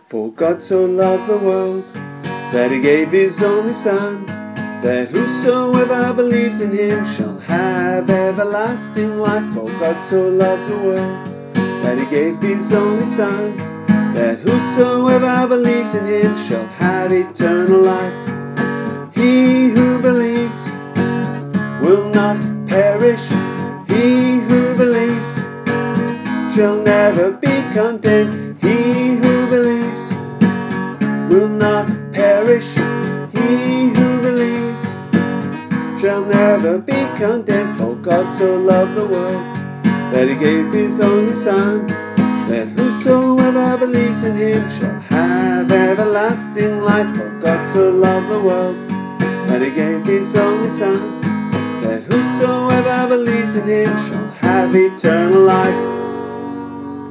For God so loved the world, that he gave his only Son, that whosoever believes in him shall have everlasting life. For God so loved the world, that he gave his only Son, that whosoever believes in him shall have eternal life. He who believes will not perish. He who believes shall never be condemned. He who believes will not perish. He who believes shall never be condemned. For God so loved the world, that he gave his only Son, that whosoever believes in him shall have everlasting life. For God so loved the world, that he gave his only Son, that whosoever believes in him shall have eternal life.